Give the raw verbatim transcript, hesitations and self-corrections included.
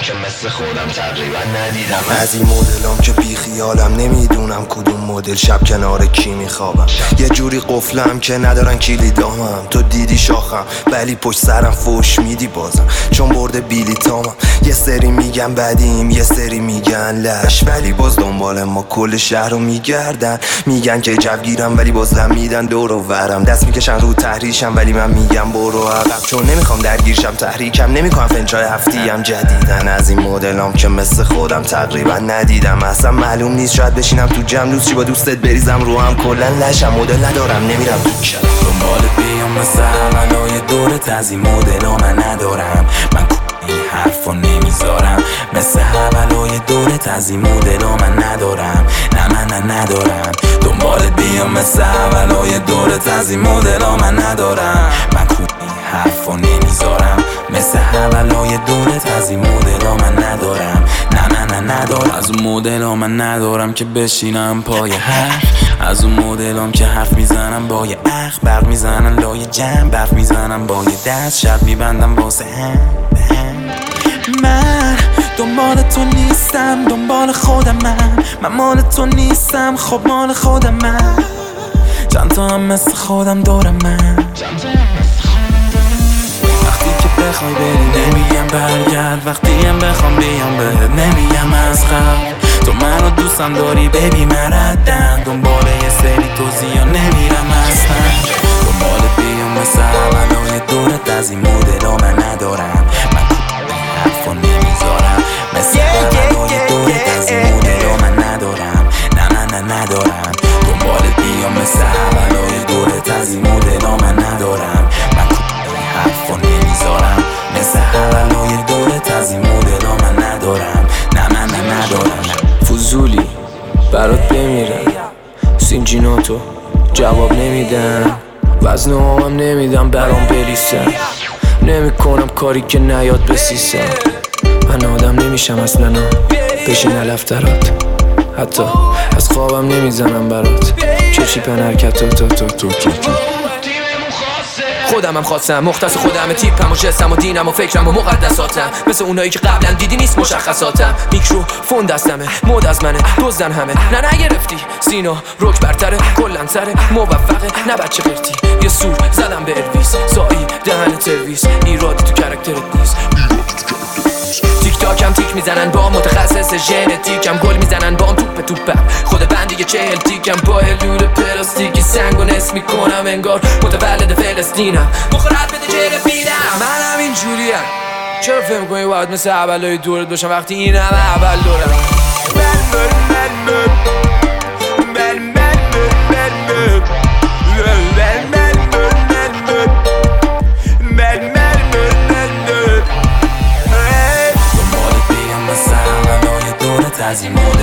که مثل خودم تقریبا ندیدم. از این مدلام که بی خیالم، نمیدونم کدوم مدل شب کنار کی میخوابم. یه جوری قفلم که ندارن کلیدامم. تو دیدی شاخم ولی پشت سرم فوش میدی بازم، چون برده بیلیتامم. یه سری میگن بدیم یه سری میگن لش، ولی باز دنبال ما کل شهر رو میگردن. میگن که جوگیرم ولی باز لم میدن دور و ورم. دست میکشن رو تحریشم ولی من میگم برو عقب، چون نمیخوام درگیرشم. تحریکم نمیکنم فنچای هفتیم جدیدن. از این مدلام که مثل خودم تقریبا ندیدم. اصلا معلوم نیست شاید بشینم تو جمع دوست چی با دوستت بریزم رو هم. کلن لشم مدل ندارم نمیرم تو کلم. دنبال بیام مثل اولای دورت. از این مدلا من ندارم، من این حرفو نمیذارم. مثل اولای دورت از این مدلا من ندارم، نه من نه ندارم. دنبال بیام مثل اولای دورت. از این مدلا من ندارم، من این حرفو نمیذارم. مثل اولای دورت از این مدلا من ندارم، نه من نه ندارم. از اون مدلا من ندارم که بشینم پای حرف. از اون مدلام که حرف میزنم با یه اخ، برق میزنن لای جمع، برف میزنم با یه دست، شب میبندم واسه هم به هم. من دنبال تو نیستم، دنبال خودم. من من مال تو نیستم، خب مال خودم. من چند تا هم مثل خودم دورم. من وقتی که بخوای بری نمیگم برگرد، وقتی هم بخوام بیام بهت نمیگم از قبل. تو منو دوستم داری بیبی مردن، دنبال یه سری توضیح نمیرم اصلا. دنبال بیام مثل اولای دورت. از این مدلا من ندارم، من حرفو نمیذارم. مثل اولای دورت از این مدلا من ندارم، نه من نه ندارم. دنبال بیام مثل اولای دورت. از این مدلا من ندارم، من حرفو نمیذارم. مثل اولای دورت. از این مدلا من ندارم، نه من نه ندارم. فضولی برات بمیرم، سینجیناتو جواب نمیدم. وزن هم نمیدم برام بریسم، نمیکنم کاری که نیاد بسیسم. من آدم نمیشم اصلا بشین علفترات، حتی از خوابم نمیزنم برات. چشی پن حرکت تو تو تو تو تو تو خودم هم خواستم، مختص خودم، تیپم و جسم و دینم و فکرم و مقدساتم. مثل اونایی که قبلا دیدی نیست مشخصاتم. میکروفون دستمه، مود از منه، دزدن همه. نه نگرفتی سینا روک برتره، کلن سره موفقه، نه بچه قرتی. یه سور زدم به الویس، سایی دهن ترویس. ایرادی تو کرکترت نیست. تیک تاکم تیک میزنن با متخصص ژنتیکم، گل میزنن با توپ توپم. خود بندی چهل تیکم، با لول پلاستیکی سنگ و نصف میکنم انگار متولد فلسطینم. مخورت بده چهل بیدم، منم اینجوریم. چرا فهم میکنی باید مثل اولای دورت باشم وقتی این همه اول دورم؟ از این